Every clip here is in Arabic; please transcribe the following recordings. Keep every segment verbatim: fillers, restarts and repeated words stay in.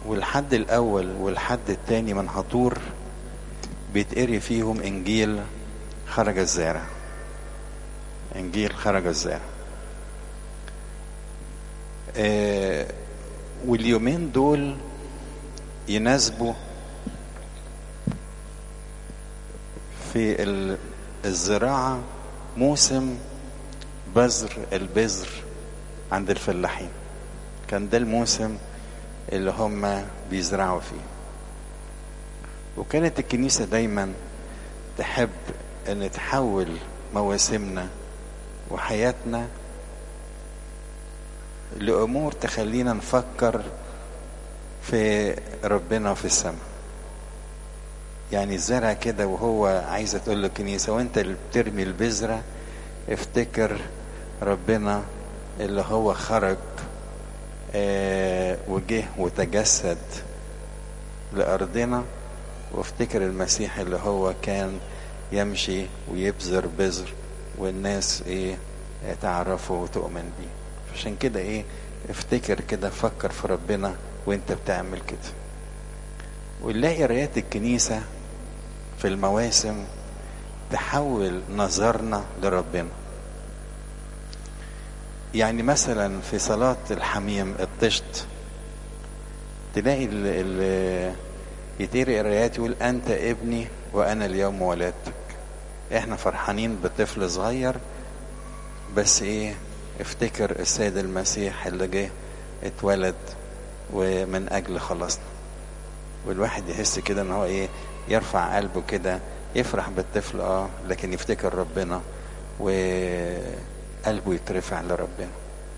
والحد الأول والحد التاني من هطور بيتقري فيهم إنجيل خرج الزارع. إنجيل خرج الزارع. آه واليومين دول يناسبوا في الزراعة موسم بذر البذر عند الفلاحين. كان ده الموسم اللي هم بيزرعوا فيه. وكانت الكنيسة دايما تحب ان تحول مواسمنا وحياتنا لأمور تخلينا نفكر في ربنا وفي السماء. يعني الزرع كده وهو عايزة تقول له الكنيسة وانت اللي بترمي البذرة افتكر ربنا اللي هو خرج آه وجه وتجسد لأرضنا، وافتكر المسيح اللي هو كان يمشي ويبذر بذر والناس ايه تعرفه وتؤمن بيه. عشان كده ايه افتكر كده، فكر في ربنا وانت بتعمل كده. ونلاقي قرايات الكنيسة في المواسم تحول نظرنا لربنا. يعني مثلا في صلاة الحميم الطشت تلاقي اللي يتقري قرايات يقول أنت ابني وأنا اليوم ولدتك. احنا فرحانين بطفل صغير، بس ايه افتكر السيد المسيح اللي جه اتولد ومن أجل خلاصنا. والواحد يحس كده ان هو ايه يرفع قلبه كده، يفرح بالطفل اه لكن يفتكر ربنا وقلبه يترفع لربنا.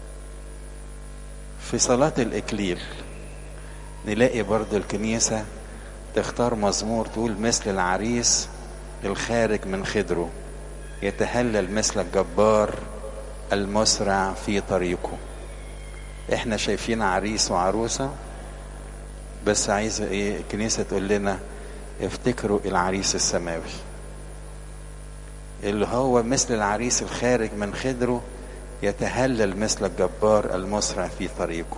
في صلاة الإكليل نلاقي برضو الكنيسة تختار مزمور تقول مثل العريس الخارج من خدره يتهلل مثل الجبار المسرع في طريقه. احنا شايفين عريس وعروسة، بس عايزة ايه الكنيسة تقول لنا افتكروا العريس السماوي اللي هو مثل العريس الخارج من خدره يتهلل مثل الجبار المسرع في طريقه.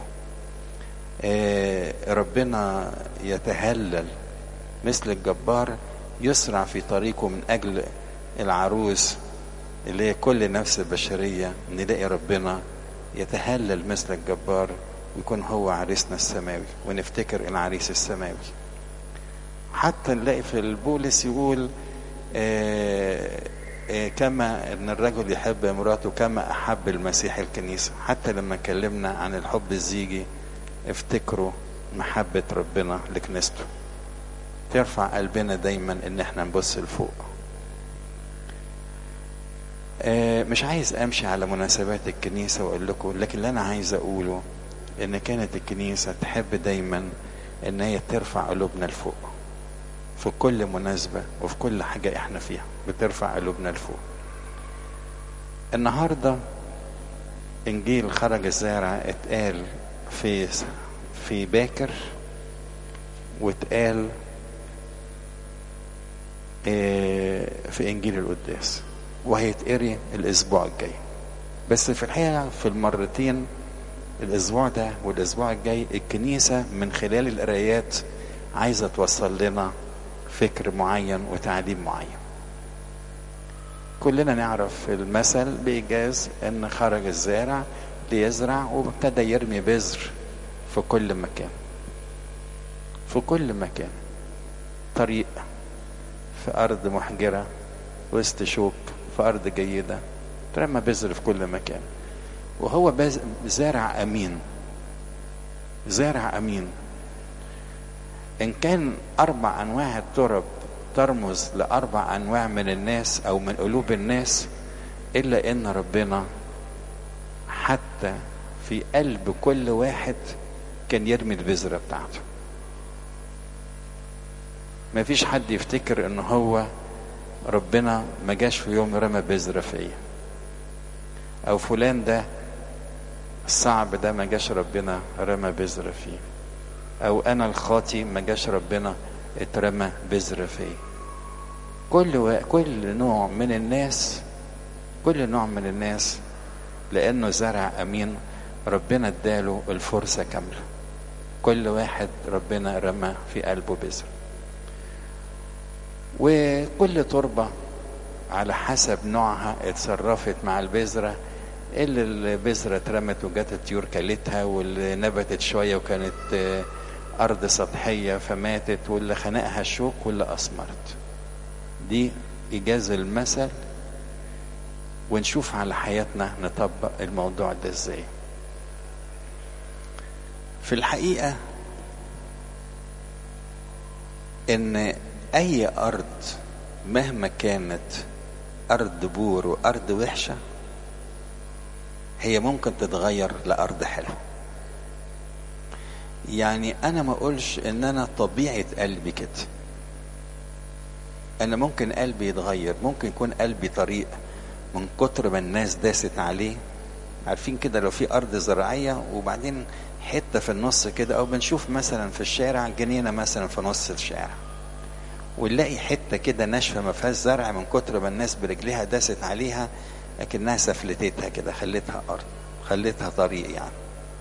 اه ربنا يتهلل مثل الجبار يسرع في طريقه من اجل العروس اللي هي كل نفس بشرية. نلاقي ربنا يتهلل مثل الجبار ويكون هو عريسنا السماوي ونفتكر العريس السماوي. حتى نلاقي في البولس يقول آآ آآ كما ان الرجل يحب مراته كما احب المسيح الكنيسة. حتى لما اتكلمنا عن الحب الزيجي افتكروا محبة ربنا لكنيسته. ترفع قلبنا دايما ان احنا نبص لفوق. مش عايز امشي على مناسبات الكنيسة واقول لكم، لكن اللي انا عايز اقوله ان كانت الكنيسة تحب دايما ان هي ترفع قلوبنا لفوق في كل مناسبة وفي كل حاجة احنا فيها، بترفع قلوبنا لفوق. النهاردة انجيل خرج الزارع اتقال في في باكر واتقال في انجيل القداس، وهيتقري الاسبوع الجاي. بس في الحقيقة في المرتين الاسبوع ده والاسبوع الجاي الكنيسة من خلال القرايات عايزة توصل لنا فكر معين وتعليم معين. كلنا نعرف المثل بإيجاز ان خرج الزارع ليزرع وابتدى يرمي بذر في كل مكان. في كل مكان، طريق، في ارض محجرة، وسط شوك، في ارض جيدة، ترمى بذر في كل مكان. وهو زارع امين. زارع امين. ان كان اربع انواع الترب ترمز لاربع انواع من الناس او من قلوب الناس، الا ان ربنا حتى في قلب كل واحد كان يرمي البذرة بتاعته. ما فيش حد يفتكر ان هو ربنا ما جاش في يوم رمى بذرة فيا، او فلان ده الصعب ده ما جاش ربنا رمى بذرة فيه، او انا الخاطي ما جاش ربنا اترمى بذرة فيه. كل و... كل نوع من الناس كل نوع من الناس لانه زرع امين ربنا اداله الفرصة كاملة. كل واحد ربنا رمى في قلبه بذرة. وكل تربة على حسب نوعها اتصرفت مع البذرة. اللي البذرة اترمت وجات الطيور كلتها، واللي نبتت شوية وكانت أرض سطحية فماتت، واللي خنقها الشوك، واللي أثمرت. دي إيجاز المثل، ونشوف على حياتنا نطبق الموضوع ده ازاي. في الحقيقة ان اي ارض مهما كانت ارض بور وارض وحشة هي ممكن تتغير لارض حلوة. يعني انا ما اقولش ان انا طبيعة قلبي كده، انا ممكن قلبي يتغير، ممكن يكون قلبي طريق من كتر ما الناس داست عليه. عارفين كده لو في ارض زراعية وبعدين حتة في النص كده، او بنشوف مثلا في الشارع جنينة مثلا في نص الشارع، ونلاقي حتة كده ناشفة ما فيهاش زرع من كتر ما الناس برجليها داست عليها، لكنها سفلتتها كده، خلتها ارض، خلتها طريق يعني.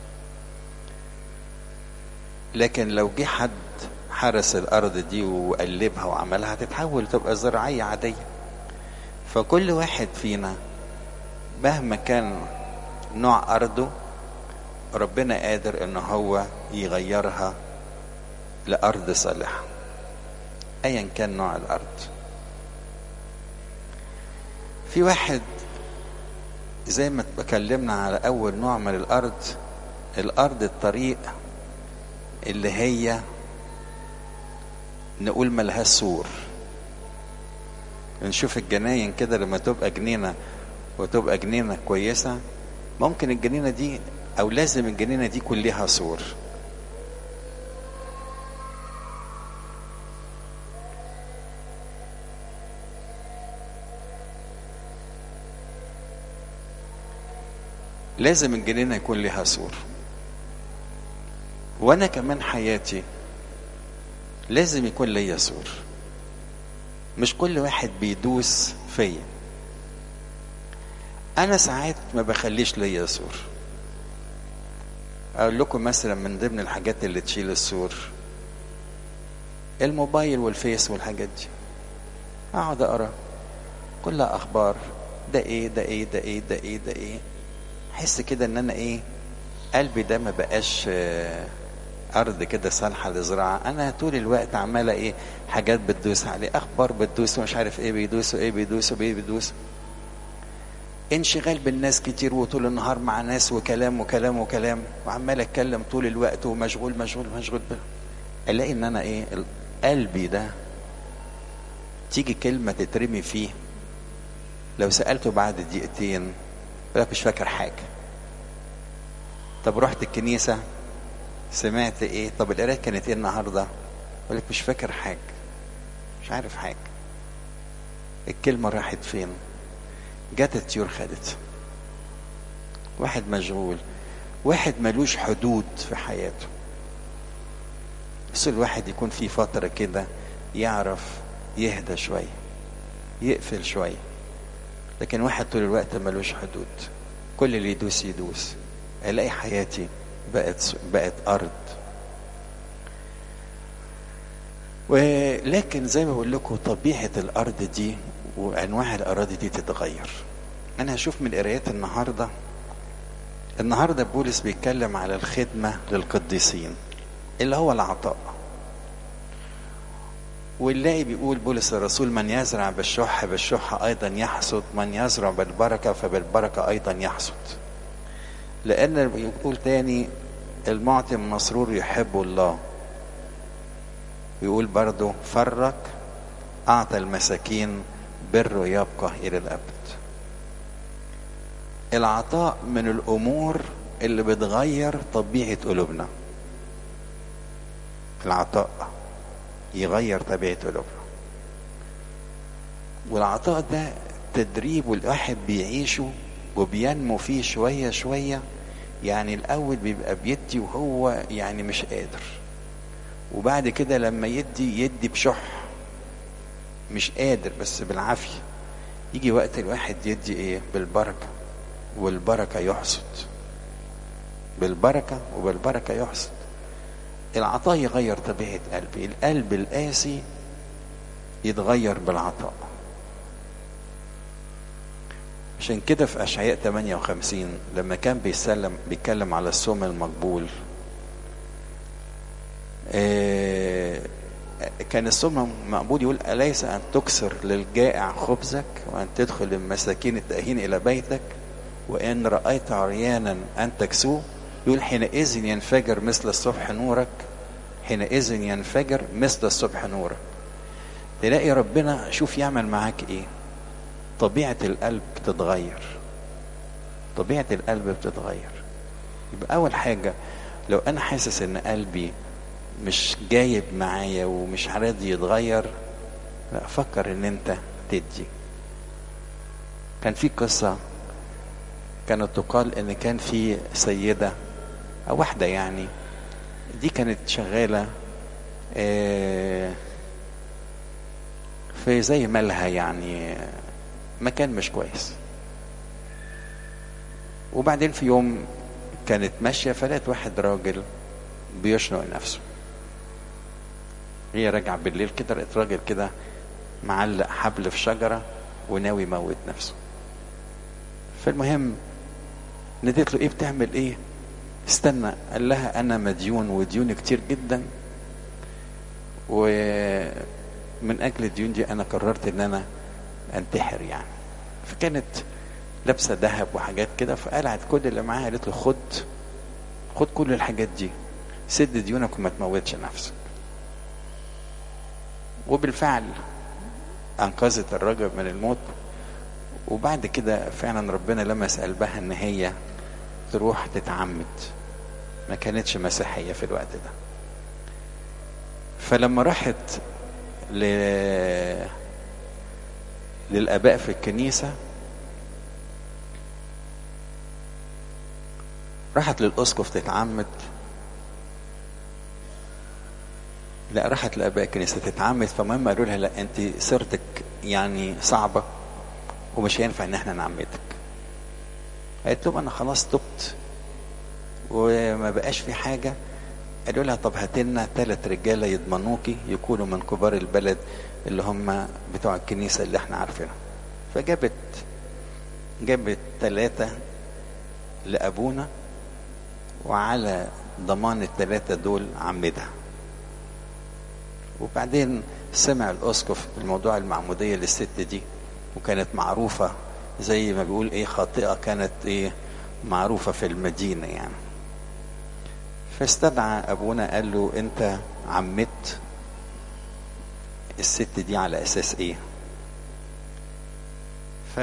لكن لو جه حد حرس الارض دي وقلبها وعملها تتحول تبقى زراعية عادية. فكل واحد فينا مهما كان نوع ارضه ربنا قادر ان هو يغيرها لارض صالحة ايا كان نوع الارض. في واحد زي ما اتكلمنا على اول نوع من الارض، الارض الطريق اللي هي نقول ملهاش سور. نشوف الجناين كده لما تبقى جنينة وتبقى جنينة كويسة، ممكن الجنينة دي او لازم الجنينة دي كلها سور. لازم الجنينة يكون لها سور. وانا كمان حياتي لازم يكون ليا سور، مش كل واحد بيدوس فيا. انا ساعات ما بخليش ليا سور. اقول لكم مثلا من ضمن الحاجات اللي تشيل السور الموبايل والفيس والحاجات دي. اقعد اقرا كلها اخبار، ده ايه ده ايه ده ايه ده ايه ده ايه، احس كده ان انا ايه، قلبي ده ما بقاش ارض كده صالحه للزراعه. انا طول الوقت عماله ايه، حاجات بتدوس عليه، اخبار بتدوس ومش عارف ايه بيدوسوا ايه بيدوسوا ايه بيدوسوا، انشغال بالناس كتير وطول النهار مع ناس وكلام وكلام وكلام، وعمال اتكلم طول الوقت ومشغول مشغول مشغول بل. الاقي ان انا ايه، قلبي ده تيجي كلمه تترمي فيه، لو سالته بعد دقيقتين يقول لك مش فاكر حاجه. طب رحت الكنيسه سمعت ايه؟ طب القرايه كانت ايه النهارده؟ يقول لك مش فاكر حاجه، مش عارف حاجه. الكلمه راحت فين؟ جت الطيور خدت. واحد مشغول، واحد ملوش حدود في حياته. بس الواحد يكون في فتره كده يعرف يهدى شويه، يقفل شويه. لكن واحد طول الوقت ملوش حدود، كل اللي يدوس يدوس، الاقي حياتي بقت بقت ارض. ولكن زي ما بقول لكم طبيعه الارض دي وانواع الاراضي دي تتغير. انا هشوف من قرايات النهارده النهارده بولس بيتكلم على الخدمه للقديسين اللي هو العطاء. ونلاقي بيقول بولس الرسول من يزرع بالشح بالشح ايضا يحصد، من يزرع بالبركه فبالبركه ايضا يحصد. لان بيقول تاني المعطي المسرور يحب الله. يقول برضو فرق اعطى المساكين بره يبقى الى الابد. العطاء من الامور اللي بتغير طبيعه قلوبنا. العطاء يغير طبيعه قلوبنا. والعطاء ده تدريب والواحد بيعيشه وبينمو فيه شويه شويه. يعني الاول بيبقى بيدي وهو يعني مش قادر، وبعد كده لما يدي يدي بشح، مش قادر بس بالعافيه. يجي وقت الواحد يدي ايه، بالبركه، والبركه يحصد. بالبركه وبالبركه يحصد. العطاء يغير طبيعة قلبي. القلب القاسي يتغير بالعطاء. عشان كده في أشعياء ثمانية وخمسين لما كان بيسلم بيتكلم على الصوم المقبول، آه كان الصوم المقبول يقول: أليس أن تكسر للجائع خبزك وأن تدخل المساكين التائهين إلى بيتك، وإن رأيت عريانا أن تكسوه. يقول: حينئذ ينفجر مثل الصبح نورك، حينئذ ينفجر مثل الصبح نورك. تلاقي ربنا شوف يعمل معاك ايه. طبيعة القلب بتتغير، طبيعة القلب بتتغير. يبقى أول حاجة لو أنا حاسس إن قلبي مش جايب معايا ومش راضي يتغير، لا أفكر إن أنت تدي. كان في قصة كانت تقال إن كان في سيدة أو واحدة يعني، دي كانت شغالة في زي مالها يعني مكان مش كويس. وبعدين في يوم كانت ماشية فلقت واحد راجل بيشنق نفسه. هي راجعة بالليل كده لقيت راجل كده معلق حبل في شجرة وناوي يموت نفسه. فالمهم نديت له: ايه بتعمل ايه؟ استنى. قال لها: انا مديون وديون كتير جدا، ومن اجل الديون دي انا قررت ان انا انتحر يعني. فكانت لابسه ذهب وحاجات كده، فقلعت كل اللي معاها قالت له: خد خد كل الحاجات دي، سد ديونك وما تموتش نفسك. وبالفعل انقذت الرجل من الموت. وبعد كده فعلا ربنا لمس قلبها ان هي تروح تتعمد. ما كانتش مسيحية في الوقت ده. فلما راحت ل... للآباء في الكنيسة، راحت للأسقف تتعمد. لا راحت لآباء الكنيسة تتعمد. فمهم قالوا لها: لا انت سيرتك يعني صعبة ومش هينفع ان احنا نعمدك. قالت لهم: انا خلاص تبت وما بقاش في حاجة. قالوا لها: طب هاتلنا ثلاث رجالة يضمنوكي يكونوا من كبار البلد اللي هم بتوع الكنيسة اللي احنا عارفينها. فجابت جابت ثلاثة لأبونا، وعلى ضمان الثلاثة دول عمدها. وبعدين سمع الأسقف الموضوع المعمودية للست دي، وكانت معروفة زي ما بيقول ايه خاطئة، كانت ايه معروفة في المدينة يعني. فاستدعى ابونا قال له: انت عمدت الست دي على اساس ايه؟ ف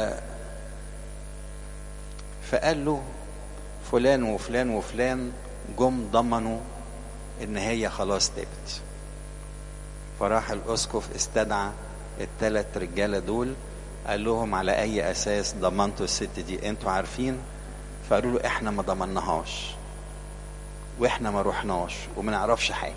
فقال له: فلان وفلان وفلان جم ضمنوا ان هي خلاص تابت. فراح الاسقف استدعى الثلاث رجاله دول، قال لهم: على اي اساس ضمنتوا الست دي؟ انتوا عارفين؟ فقالوا له: احنا ما ضمناهاش واحنا ما روحناش وما نعرفش حاجه.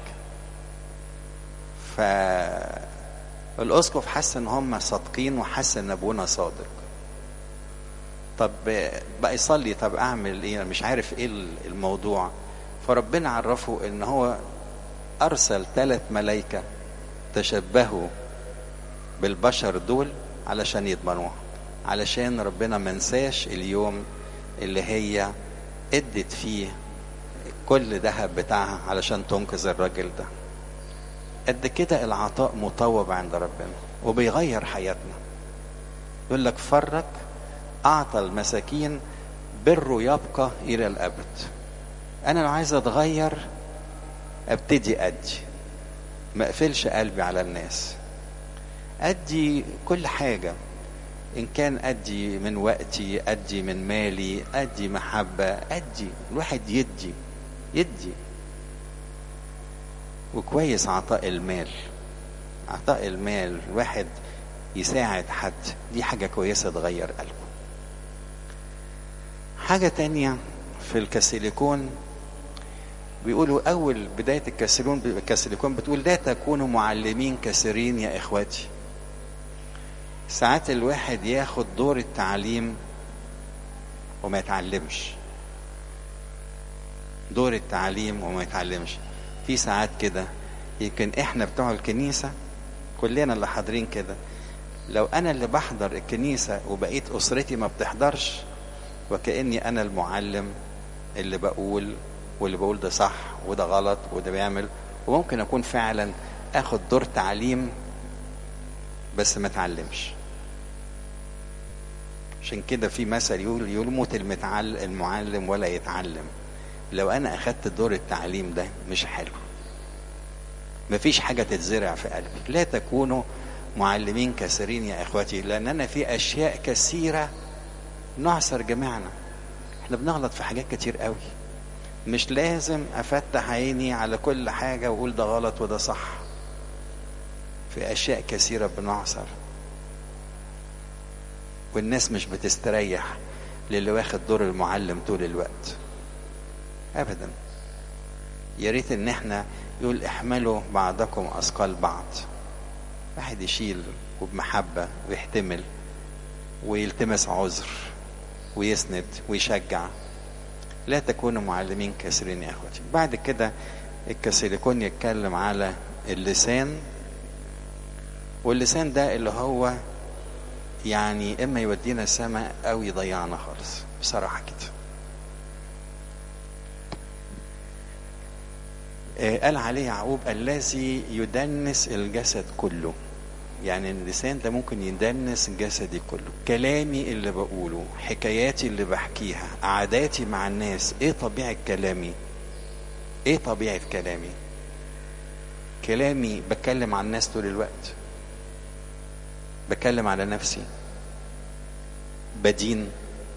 فالاسقف حس ان هم صادقين وحس ان ابونا صادق. طب بقى يصلي: طب اعمل ايه؟ مش عارف ايه الموضوع. فربنا عرفه ان هو ارسل ثلاث ملائكه تشبهوا بالبشر دول علشان يضمنوها، علشان ربنا منساش اليوم اللي هي ادت فيه كل ذهب بتاعها علشان تنقذ الراجل ده. قد كده العطاء مطوب عند ربنا وبيغير حياتنا. يقول لك: فرق اعطى المساكين بره يبقى الى الابد. انا لو عايز اتغير ابتدي ادي، ما اقفلش قلبي على الناس، ادي كل حاجة. ان كان ادي من وقتي، ادي من مالي، ادي محبة، ادي. الواحد يدي يدي وكويس. عطاء المال، عطاء المال الواحد يساعد حد، دي حاجة كويسة تغير قلبه. حاجة تانية في الكاسيليكون بيقولوا أول بداية الكاسيلون الكاسيليكون بتقول: لا تكونوا معلمين كثيرين يا إخواتي. ساعات الواحد ياخد دور التعليم وما يتعلمش، دور التعليم وما يتعلمش. في ساعات كده يمكن احنا بتوع الكنيسة كلنا اللي حاضرين كده، لو انا اللي بحضر الكنيسة وبقيت اسرتي ما بتحضرش، وكأني انا المعلم اللي بقول واللي بقول ده صح وده غلط وده بيعمل، وممكن اكون فعلا اخد دور تعليم بس ما اتعلمش. عشان كده في مثل يقول يموت المعلم ولا يتعلم. لو انا اخدت دور التعليم ده مش حلو، مفيش حاجة تتزرع في قلبي. لا تكونوا معلمين كثيرين يا اخواتي، لاننا في اشياء كثيرة نعصر جميعنا. احنا بنغلط في حاجات كتير قوي، مش لازم افتح عيني على كل حاجة واقول ده غلط وده صح. في اشياء كثيرة بنعصر، والناس مش بتستريح للي واخد دور المعلم طول الوقت ابدا. يا ريت ان احنا يقول احملوا بعضكم اثقال بعض، واحد يشيل وبمحبة ويحتمل ويلتمس عذر ويسند ويشجع. لا تكونوا معلمين كثيرين يا اخوتي. بعد كده الكسيليكون يتكلم على اللسان، واللسان ده اللي هو يعني اما يودينا السماء او يضيعنا خالص بصراحة كده. قال عليه يعقوب الذي يدنس الجسد كله. يعني اللسان ده ممكن يدنس جسدي كله. كلامي اللي بقوله، حكاياتي اللي بحكيها، عاداتي مع الناس، ايه طبيعة كلامي؟ ايه طبيعة كلامي؟ كلامي بتكلم عن الناس طول الوقت، بتكلم على نفسي، بدين،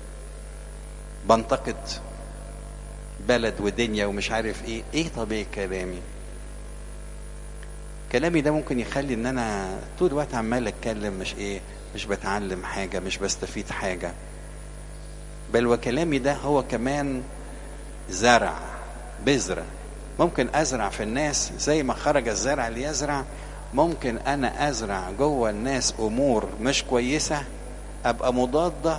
بنتقد بلد ودنيا ومش عارف ايه. ايه طبيعة كلامي؟ كلامي ده ممكن يخلي ان انا طول الوقت عمال اتكلم، مش ايه مش بتعلم حاجة، مش بستفيد حاجة. بل وكلامي ده هو كمان زرع، بذرة ممكن ازرع في الناس. زي ما خرج الزرع ليزرع، ممكن انا ازرع جوه الناس امور مش كويسة، ابقى مضادة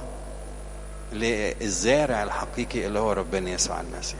للزارع الحقيقي اللي هو ربنا يسوع المسيح.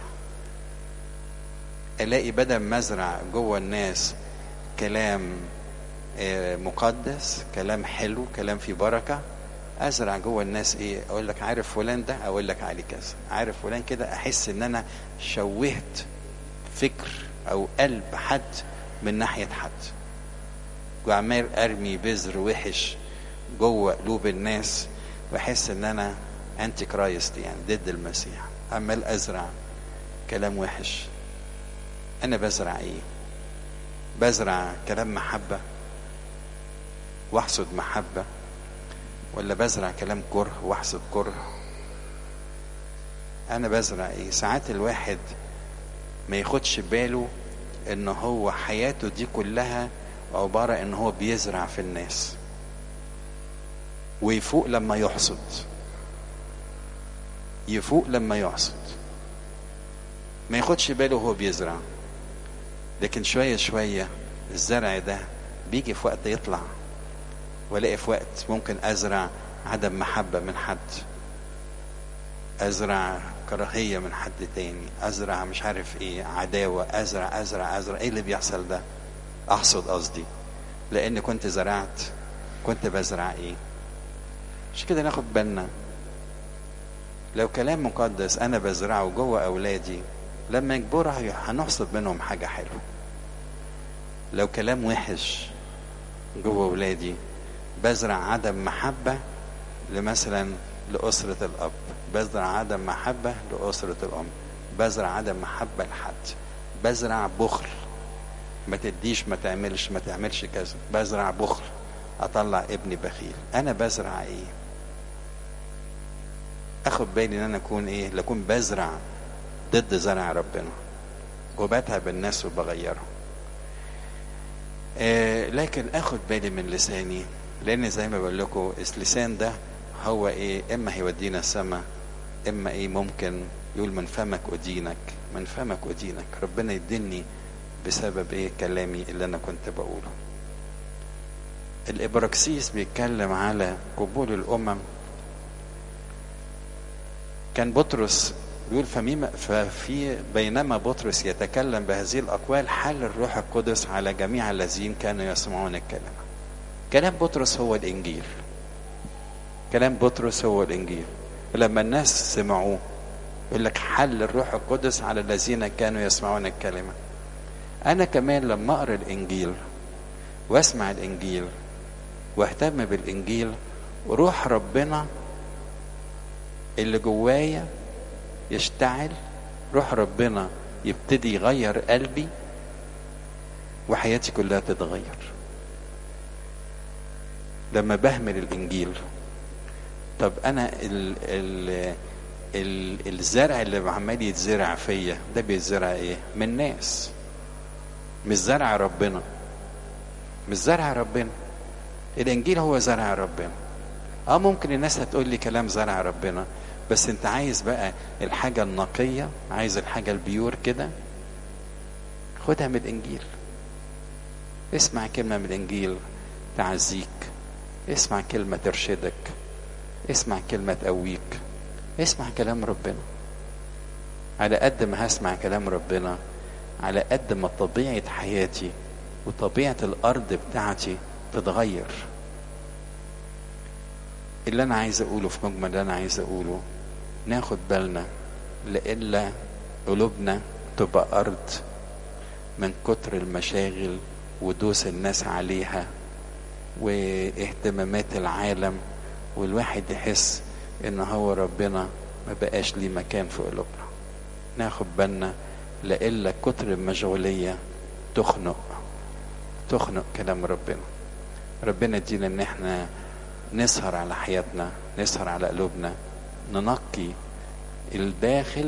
الاقي بدل ما ازرع جوه الناس كلام مقدس، كلام حلو، كلام فيه بركة، ازرع جوه الناس ايه؟ اقول لك عارف فلان ده، اقول لك عليه كذا، عارف فلان كده، احس ان انا شوهت فكر او قلب حد من ناحية حد، وعمال ارمي بذر وحش جوه قلوب الناس، واحس ان انا انتي كرايست، يعني ضد المسيح. عمال ازرع كلام وحش. انا بزرع ايه؟ بزرع كلام محبة واحصد محبة، ولا بزرع كلام كره واحصد كره؟ انا بزرع ايه؟ ساعات الواحد ما ياخدش باله ان هو حياته دي كلها عبارة ان هو بيزرع في الناس، ويفوق لما يحصد، يفوق لما يحصد. ما ياخدش باله وهو بيزرع، لكن شوية شوية الزرع ده بيجي في وقت يطلع، ولاقي في وقت ممكن ازرع عدم محبة من حد، ازرع كراهية من حد تاني، ازرع مش عارف ايه، عداوة، ازرع ازرع ازرع. ايه اللي بيحصل ده؟ احصد قصدي، لان كنت زرعت، كنت بزرع ايه. مش كده ناخد بالنا؟ لو كلام مقدس انا بزرعه جوه اولادي، لما يكبروا هنحصد منهم حاجة حلوة. لو كلام وحش جوه اولادي، بزرع عدم محبة لمثلا لأسرة الأب، بزرع عدم محبة لأسرة الأم، بزرع عدم محبة لحد، بزرع بخل، ما تديش، ما تعملش، ما تعملش كذا، بزرع بخل، أطلع ابني بخيل. أنا بزرع إيه؟ أخد بالي إن أنا أكون إيه؟ لأكون بزرع ضد زرع ربنا وبتعب الناس وبغيرهم. آه لكن أخد بالي من لساني، لأن زي ما بقول لكم اللسان ده هو إيه؟ إما هيودينا السماء، إما إيه ممكن يقول من فمك أدينك، من فمك أدينك. ربنا يديني بسبب إيه؟ كلامي اللي أنا كنت بقوله. الإبراكسيس بيتكلم على قبول الأمم. كان بطرس بيقول فميما ففي بينما بطرس يتكلم بهذه الأقوال حل الروح القدس على جميع الذين كانوا يسمعون الكلام. كلام بطرس هو الإنجيل. كلام بطرس هو الإنجيل. لما الناس سمعوه يقول لك حل الروح القدس على الذين كانوا يسمعون الكلمة. أنا كمان لما أقرأ الإنجيل وأسمع الإنجيل واهتم بالإنجيل، وروح ربنا اللي جوايا يشتعل، روح ربنا يبتدي يغير قلبي وحياتي كلها تتغير. لما بهمل الإنجيل، طب أنا ال ال ال الزرع اللي عمال يتزرع فيا ده بيتزرع إيه؟ من ناس، مش زرع ربنا. مش زرع ربنا. الإنجيل هو زرع ربنا. اه ممكن الناس هتقول لي كلام زرع ربنا، بس انت عايز بقى الحاجة النقية، عايز الحاجة البيور كده، خدها من الإنجيل. اسمع كلمة من الإنجيل تعزيك، اسمع كلمة ترشدك، اسمع كلمة تقويك، اسمع كلام ربنا. على قد ما هسمع كلام ربنا، على قد ما طبيعة حياتي وطبيعة الأرض بتاعتي تتغير. اللي أنا عايز أقوله في مجمل اللي أنا عايز أقوله، ناخد بالنا لإلا قلوبنا تبقى أرض من كتر المشاغل ودوس الناس عليها واهتمامات العالم، والواحد يحس إن هو ربنا ما بقاش ليه مكان في قلوبنا. ناخد بالنا لإلا كتر المشغولية تخنق تخنق كلام ربنا. ربنا يدينا إن احنا نسهر على حياتنا، نسهر على قلوبنا، ننقي الداخل